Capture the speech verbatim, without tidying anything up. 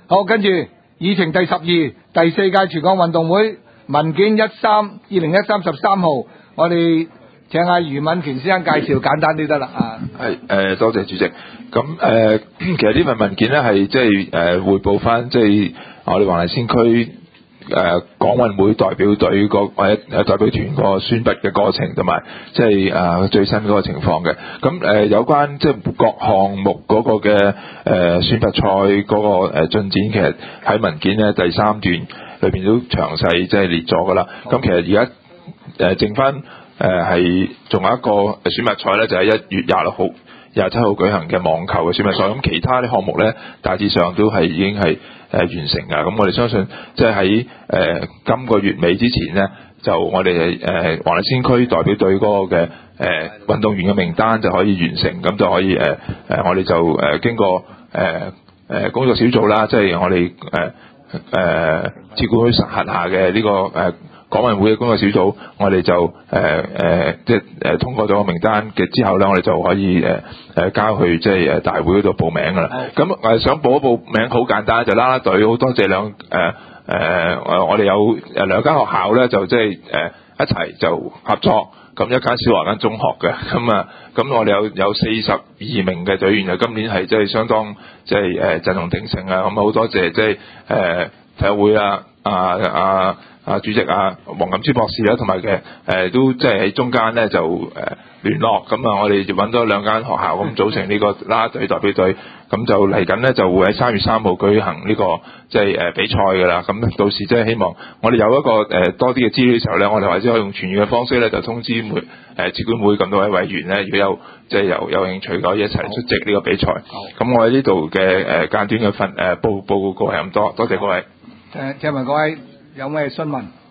好，跟住議程第十二第四屆全港運動會文件一三二零一三十三號，我哋請阿余敏權先生介紹，簡單啲得啦啊。 係誒、呃，多謝主席。咁誒、呃，其實呢份文件咧係即係誒匯報翻即係我哋黃大仙區誒港運會代表隊個或者誒代表團個選拔嘅過程，同埋即係誒最新嗰個情況嘅。咁誒、呃、有關即係各項目嗰個嘅誒、呃、選拔賽嗰個誒進展，其實喺文件咧第三段裏邊都詳細即係列咗噶啦。咁其實而家誒剩翻。誒係仲有一個選拔賽咧，就係、是、一月廿六號、廿七號舉行嘅網球嘅選拔賽。咁其他啲項目咧，大致上都係已經係誒、呃、完成㗎。咁我哋相信，即係喺誒今個月尾之前咧，就我哋誒黃大仙區代表隊嗰個嘅誒、呃、運動員嘅名單就可以完成，咁就可以誒誒、呃、我哋就誒、呃、經過誒誒、呃呃、工作小組啦，即係我哋誒誒接管會轄下嘅呢個誒。呃港運會嘅工作小組，我哋就誒誒、呃、即係誒通過咗個名單嘅之後咧，我哋就可以誒誒、呃、交去即係誒大會嗰度報名噶啦。咁誒、呃、想報一報名好簡單，就啦啦隊。好多謝兩誒誒我哋有誒兩間學校咧，就即係誒一齊就合作。咁一間小學，一間中學嘅。咁啊，咁我哋有有四十二名嘅隊員，就今年係即係相當即係誒陣容鼎盛啊！咁好多謝即係誒體育會啊啊啊！啊，主席啊，黃錦珠博士啦，同埋嘅誒都即係喺中間咧就誒、呃、聯絡，咁啊我哋就揾咗兩間學校咁組成呢個啦啦隊代表隊，咁就嚟緊咧就會喺三月三號舉行呢、這個即係誒比賽㗎啦。咁到時即係希望我哋有一個誒、呃、多啲嘅資料嘅時候咧，我哋或者可以用傳閱嘅方式咧，就通知每誒接管會咁多位委員咧，如果有即係有有興趣嘅，可以一齊出席呢個比賽。咁我喺呢度嘅誒簡短嘅份誒報報告係咁多，多謝各位。 誒，請問各位有咩詢問？